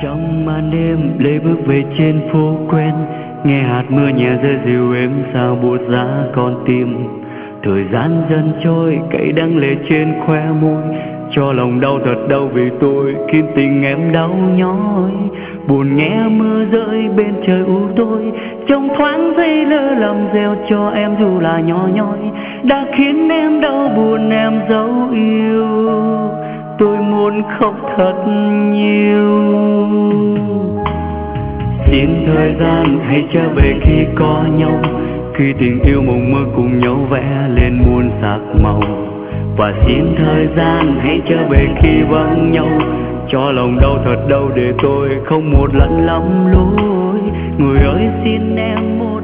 Trong màn đêm lê bước về trên phố quen, nghe hạt mưa nhẹ rơi dịu êm sao buốt giá con tim. Thời gian dần trôi cay đắng lệ trên khoe môi, cho lòng đau thật đau vì tôi khiến tình em đau nhói. Buồn nghe mưa rơi bên trời u tối, trong thoáng giây lỡ làm gieo cho em dù là nhỏ nhoi, đã khiến em đau buồn em dấu yêu. Tôi muốn khóc thật nhiều. Xin thời gian hãy trở về khi có nhau, khi tình yêu mộng mơ cùng nhau vẽ lên muôn sắc màu. Và xin thời gian hãy trở về khi vắng nhau, cho lòng đau thật đau để tôi không một lần lắm lối. Người ơi xin em một